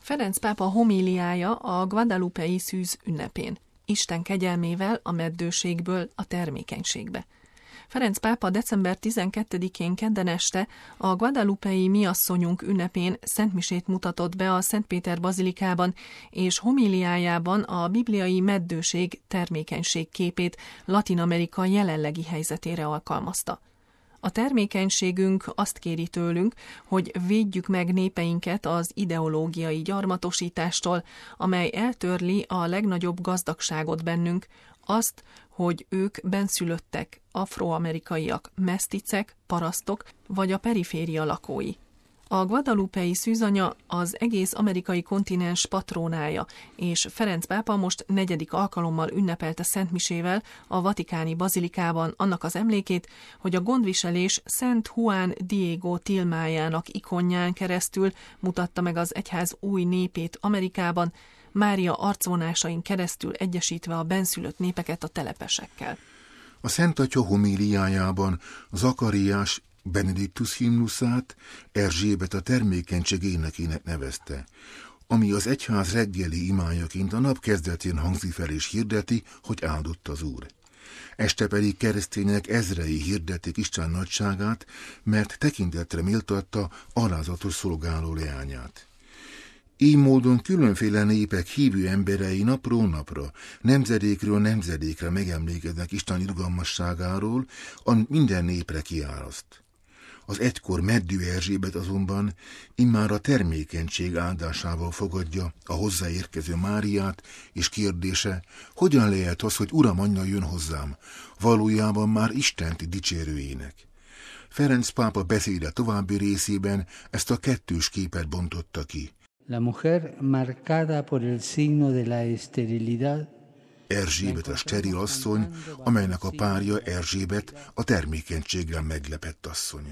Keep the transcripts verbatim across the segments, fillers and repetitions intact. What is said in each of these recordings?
Ferenc pápa homíliája a guadalupei szűz ünnepén. Isten kegyelmével a meddőségből a termékenységbe. Ferenc pápa december tizenkettedikén kedden este a guadalupei Mi asszonyunk ünnepén szentmisét mutatott be a Szent Péter bazilikában, és homíliájában a bibliai meddőség termékenység képét Latin-Amerika jelenlegi helyzetére alkalmazta. A termékenységünk azt kéri tőlünk, hogy védjük meg népeinket az ideológiai gyarmatosítástól, amely eltörli a legnagyobb gazdagságot bennünk, azt, hogy ők benszülöttek, afroamerikaiak, meszticek, parasztok vagy a periféria lakói. A guadalupei szűzanya az egész amerikai kontinens patrónája, és Ferenc pápa most negyedik alkalommal ünnepelte szentmisével a vatikáni bazilikában annak az emlékét, hogy a gondviselés Szent Juan Diego tilmájának ikonján keresztül mutatta meg az egyház új népét Amerikában, Mária arcvonásain keresztül egyesítve a benszülött népeket a telepesekkel. A Szent Atya homíliájában Zakariás Benediktus himnuszát Erzsébet a termékenység énekének nevezte, ami az egyház reggeli imájaként a nap kezdetén hangzik fel és hirdeti, hogy áldott az Úr. Este pedig keresztények ezrei hirdetik Isten nagyságát, mert tekintetre méltatta alázatos szolgáló leányát. Így módon különféle népek hívő emberei napról napra, nemzedékről nemzedékre megemlékeznek Isten irgalmasságáról, ami minden népre kiáraszt. Az egykor meddő Erzsébet azonban immár a termékenység áldásával fogadja a hozzáérkező Máriát, és kérdése, hogyan lehet az, hogy Uram anyja jön hozzám, valójában már Istent dicsérőjének. Ferenc pápa beszéde további részében ezt a kettős képet bontotta ki. La mujer marcada por el signo de la esterilidad. Erzsébet a steril asszony, amelynek a párja Erzsébet a termékenységgel meglepett asszonya.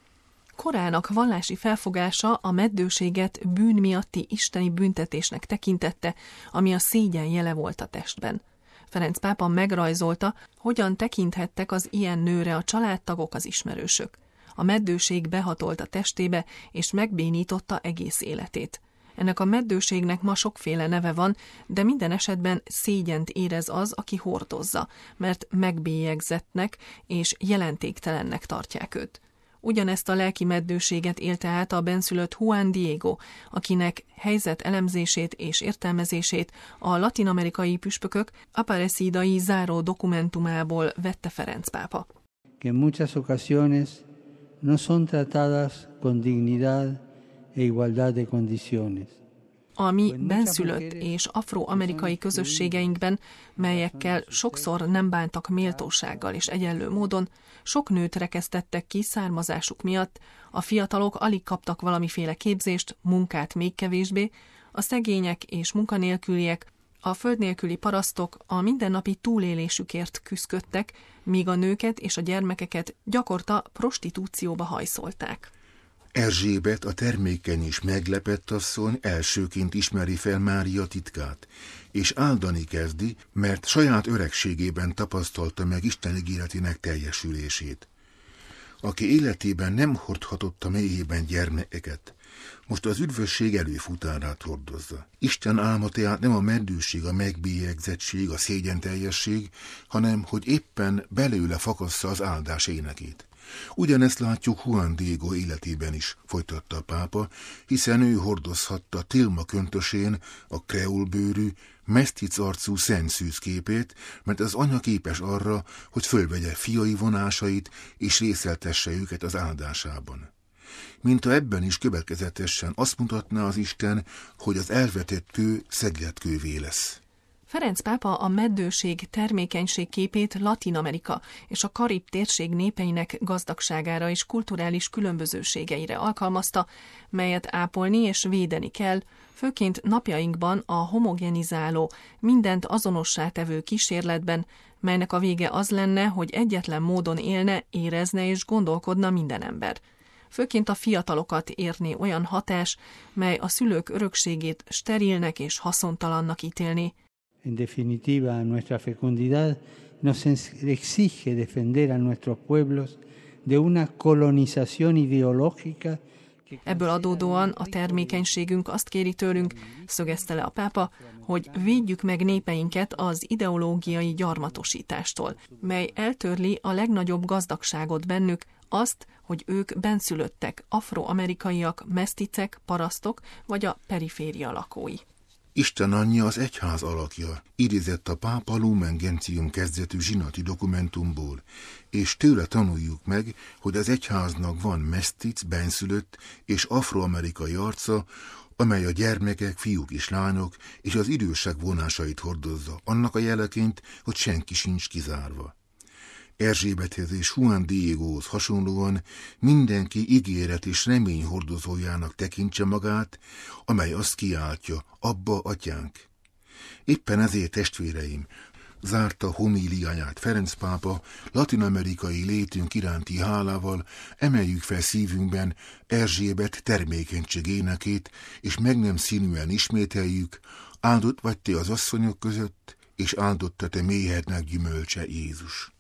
Korának vallási felfogása a meddőséget bűn miatti isteni büntetésnek tekintette, ami a szégyen jele volt a testben. Ferenc pápa megrajzolta, hogyan tekinthettek az ilyen nőre a családtagok, az ismerősök. A meddőség behatolt a testébe, és megbénította egész életét. Ennek a meddőségnek ma sokféle neve van, de minden esetben szégyent érez az, aki hordozza, mert megbélyegzettnek és jelentéktelennek tartják őt. Ugyanezt a lelki meddőséget élte át a benszülött Juan Diego, akinek helyzet elemzését és értelmezését a latin-amerikai püspökök Aparecidai záró dokumentumából vette Ferenc pápa. Que en muchas ocasiones no son tratadas con dignidad e igualdad de condiciones. A mi benszülött és afroamerikai közösségeinkben, melyekkel sokszor nem bántak méltósággal és egyenlő módon, sok nőt rekesztettek ki származásuk miatt, a fiatalok alig kaptak valamiféle képzést, munkát még kevésbé, a szegények és munkanélküliek, a földnélküli parasztok a mindennapi túlélésükért küszködtek, míg a nőket és a gyermekeket gyakorta prostitúcióba hajszolták. Erzsébet, a termékeny és meglepett asszony elsőként ismeri fel Mária titkát, és áldani kezdi, mert saját öregségében tapasztalta meg Isten ígéretének teljesülését. Aki életében nem hordhatott a mélyében gyermekeket, most az üdvösség előfutárát hordozza. Isten álma tehát nem a meddőség, a megbélyegzettség, a szégyenteljesség, hanem hogy éppen belőle fakassza az áldás énekét. Ugyanezt látjuk Juan Diego életében is, folytatta a pápa, hiszen ő hordozhatta Tilma köntösén a kreolbőrű, mesztic arcú szent szűz képét, mert az anya képes arra, hogy fölvegye fiai vonásait és részeltesse őket az áldásában. Mintha ebben is következetesen azt mutatná az Isten, hogy az elvetett kő szegletkővé lesz. Ferenc pápa a meddőség termékenység képét Latin-Amerika és a Karib térség népeinek gazdagságára és kulturális különbözőségeire alkalmazta, melyet ápolni és védeni kell, főként napjainkban a homogenizáló, mindent azonossá tevő kísérletben, melynek a vége az lenne, hogy egyetlen módon élne, érezne és gondolkodna minden ember. Főként a fiatalokat érné olyan hatás, mely a szülők örökségét sterilnek és haszontalannak ítélné. En definitiva, nuestra fecundidad nos exige defender a nuestros pueblos de una colonización ideológica Ebből adódóan a termékenységünk azt kéri tőlünk, szögezte le a pápa, hogy védjük meg népeinket az ideológiai gyarmatosítástól, mely eltörli a legnagyobb gazdagságot bennük, azt, hogy ők benszülöttek, afroamerikaiak, meszticek, parasztok vagy a periféria lakói. Isten anyja az egyház alakja, idézett a pápa Lumen Gentium kezdetű zsinati dokumentumból, és tőle tanuljuk meg, hogy az egyháznak van mesztic, benszülött és afroamerikai arca, amely a gyermekek, fiúk és lányok és az idősek vonásait hordozza, annak a jeleként, hogy senki sincs kizárva. Erzsébethez és Juan Diegóhoz hasonlóan mindenki ígéret és remény hordozójának tekintse magát, amely azt kiáltja, Abba, Atyánk. Éppen ezért, testvéreim, zárta homíliáját Ferenc pápa, latin-amerikai létünk iránti hálával emeljük fel szívünkben Erzsébet termékenység énekét, és meg nem színűen ismételjük, áldott vagy te az asszonyok között, és áldott a te méhednek gyümölcse, Jézus.